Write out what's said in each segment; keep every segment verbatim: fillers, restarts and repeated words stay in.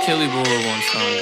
Killy Bull one song.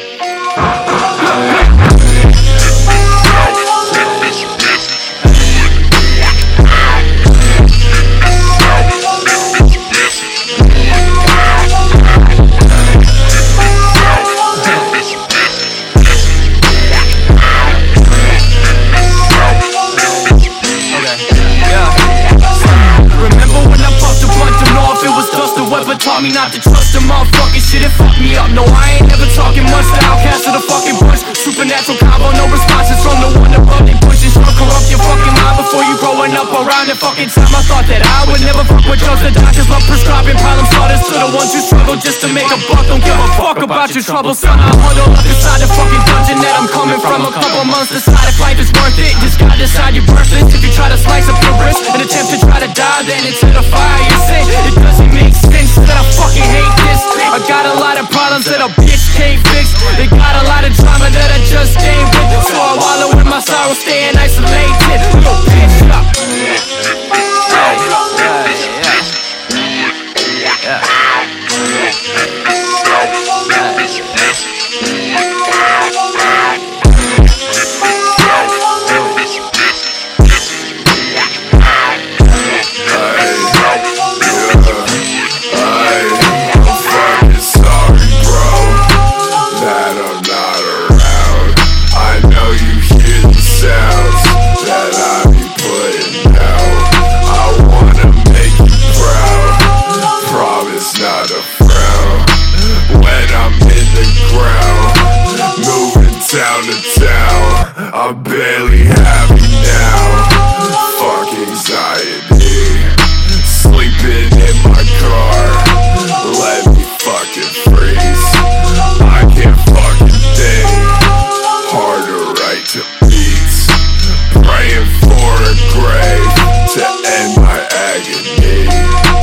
Taught me not to trust the motherfucking shit, it fucked me up. No, I ain't never talking much. The outcast of the fucking bunch. Supernatural combo, no responses from the one above. They pushing, trying to corrupt your fucking mind before you growing up around the fucking time. I thought that I would never fuck with drugs. The doctors love prescribing problem starters to the ones who struggle just to make a buck. Don't give a fuck about your trouble, son. I huddle up inside the fucking dungeon that I'm coming from. A couple months decide if life is worth it. Just gotta decide you're worthless. If you try to slice up your wrist and attempt to try to die, then into the fire you say it doesn't make sense. That I fucking hate this. I got a lot of problems that a bitch can't fix. They got a lot of drama that I just ain't with. So I wallow in my sorrow, staying isolated. Yo, bitch up. Town to town, I'm barely happy now. Fuck anxiety, sleeping in my car. Let me fucking freeze. I can't fucking think. Hard to write to beats. Praying for a grave to end my agony.